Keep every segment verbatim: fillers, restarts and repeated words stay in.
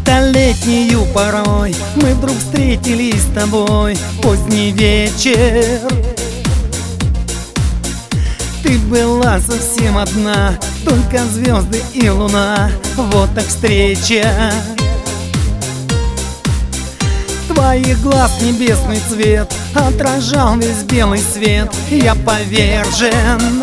Летолетнюю порой мы вдруг встретились с тобой. Поздний вечер, ты была совсем одна, только звезды и луна. Вот так встреча. Твоих глаз небесный цвет отражал весь белый свет. Я повержен.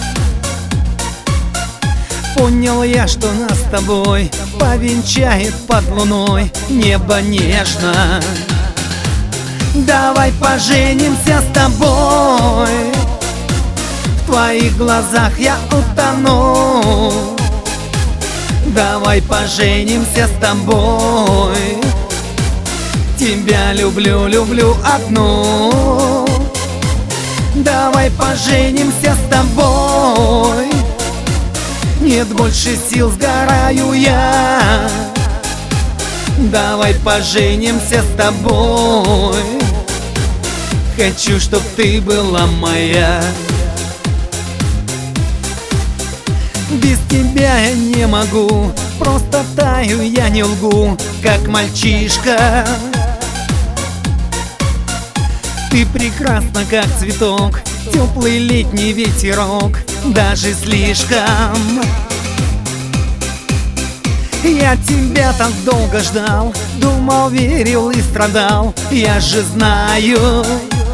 Понял я, что нас с тобой повенчает под луной небо нежно. Давай поженимся с тобой. В твоих глазах я утону. Давай поженимся с тобой. Тебя люблю, люблю одну. Давай поженимся с тобой. Нет больше сил, сгораю я. Давай поженимся с тобой. Хочу, чтоб ты была моя. Без тебя я не могу, просто таю, я не лгу, как мальчишка. Ты прекрасна, как цветок, теплый летний ветерок, даже слишком. Я тебя так долго ждал, думал, верил и страдал. Я же знаю,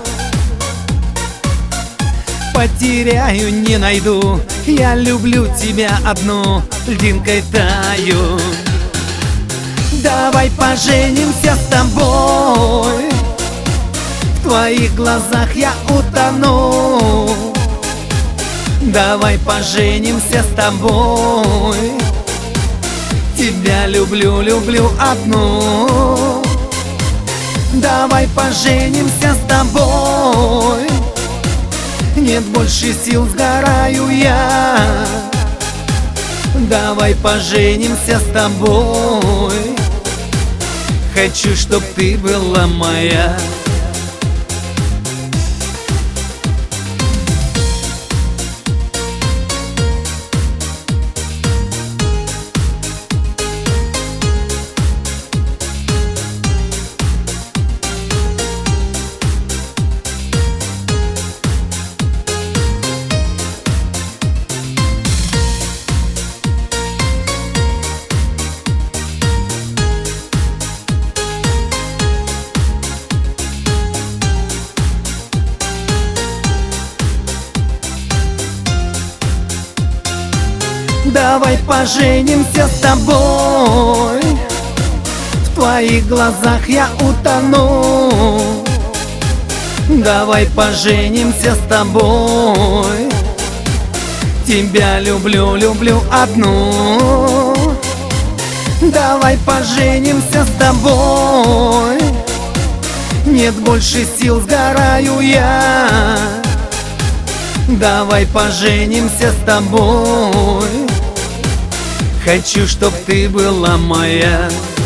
потеряю, не найду. Я люблю тебя одну, льдинкой таю. Давай поженимся с тобой. В твоих глазах я утону. Давай поженимся с тобой. Тебя люблю, люблю одну. Давай поженимся с тобой. Нет больше сил, сгораю я. Давай поженимся с тобой. Хочу, чтоб ты была моя. Давай поженимся с тобой. В твоих глазах я утону. Давай поженимся с тобой. Тебя люблю, люблю одну. Давай поженимся с тобой. Нет больше сил, сгораю я. Давай поженимся с тобой. Хочу, чтоб ты была моя.